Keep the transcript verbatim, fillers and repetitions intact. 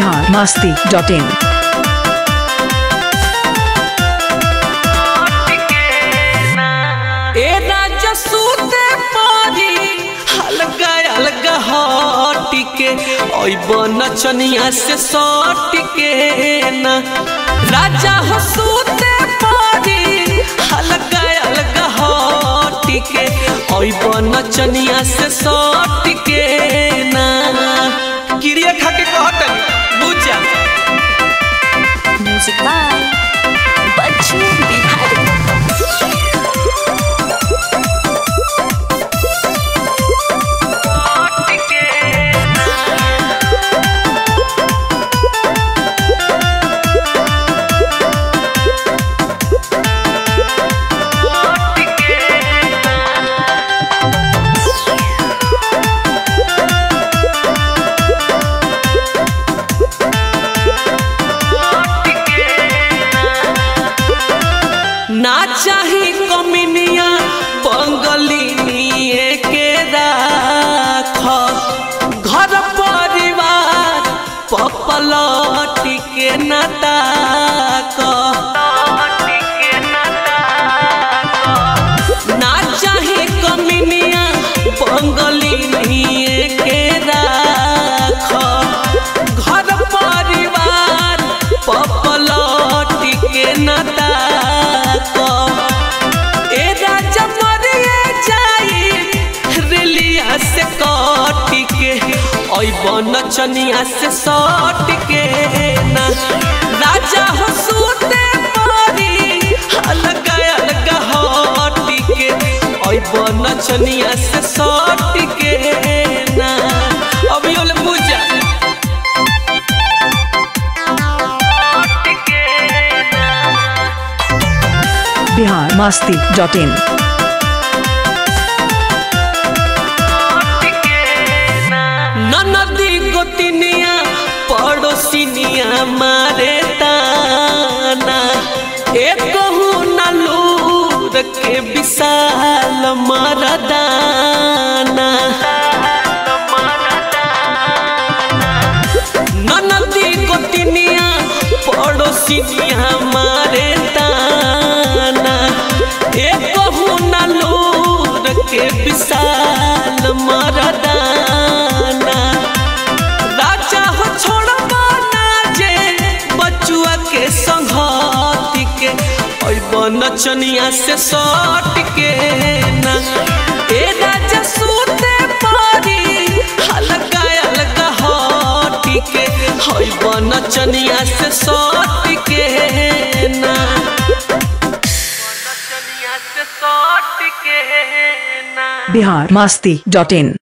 Bihar Masti dot in. नचनिया से सट के ना राजा हो सूते पारी हल्का हल्का हट के ओइब नचनिया से सट के ना गिरिया खा के कहत बुझा म्यूजिक बाय बच्चू बिहारी। ना चाही कमिनिया बंगलिनिए के राख घर परिवार पपलट के नाता ना चाही कमिनिया बंगलिनिए के राख घर परिवार पपलट के नाता से कट के ओइब नचनिया से सट के ना राजा हो सूते पारी हल्का हल्का हट के ओइब नचनिया से सट के ना अभी ओले पूजा बिहार मस्ती डॉट इन। नदी गोतिनिया पड़ोसिनिया मारे ताना एक नलूर के विशाल मरदाना नदी गोतिनिया पड़ोसिनिया मारे ताना एक नलूर के विशाल मरदाना नचनिया से सट के ना ए राजा सूते पारी हल्का हल्का हट के होइब नचनिया से सट के ना नचनिया से सट के ना बिहार मस्ती डॉट इन।